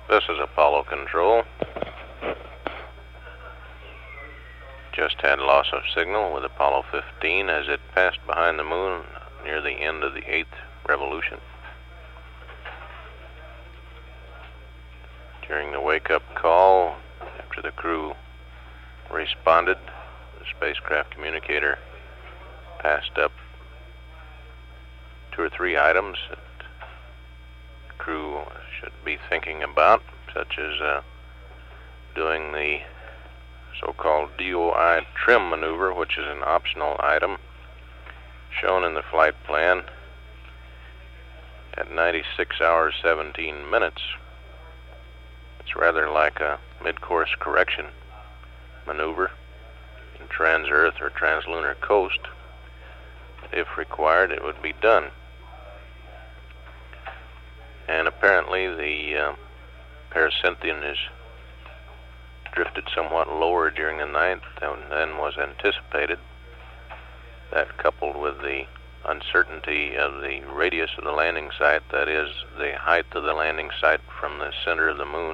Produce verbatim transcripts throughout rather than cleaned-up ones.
This is Apollo Control. Just had loss of signal with Apollo fifteen as it passed behind the moon near the end of the eighth revolution. During the wake-up call, after the crew responded, the spacecraft communicator passed up two or three items that the crew should be thinking about, such as uh, doing the so-called D O I trim maneuver, which is an optional item shown in the flight plan at ninety-six hours seventeen minutes. It's rather like a mid-course correction maneuver in trans-Earth or trans-lunar coast. If required, it would be done. And apparently the uh, Paracynthian is drifted somewhat lower during the night than was anticipated. That, coupled with the uncertainty of the radius of the landing site, that is, the height of the landing site from the center of the moon,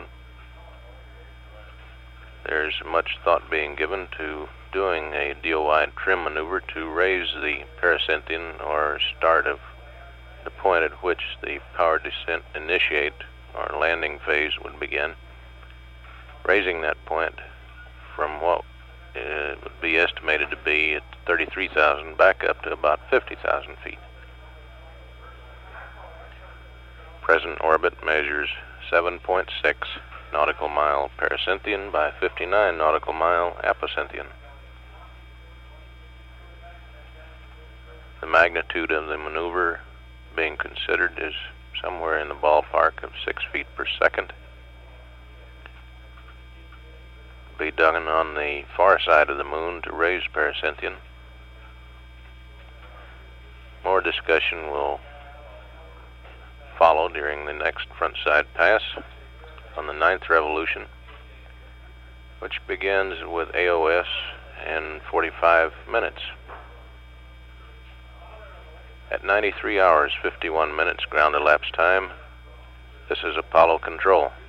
there's much thought being given to doing a D O I trim maneuver to raise the Paracynthian, or start of the point at which the power descent initiate or landing phase would begin, raising that point from what uh, would be estimated to be at thirty-three thousand back up to about fifty thousand feet. Present orbit measures seven point six nautical mile Paracynthian by fifty-nine nautical mile Apocynthian. The magnitude of the maneuver being considered is somewhere in the ballpark of six feet per second. Be done on the far side of the moon to raise Paracynthian. More discussion will follow during the next front-side pass on the ninth revolution, which begins with A O S in forty-five minutes. At ninety-three hours fifty-one minutes ground elapsed time, this is Apollo Control.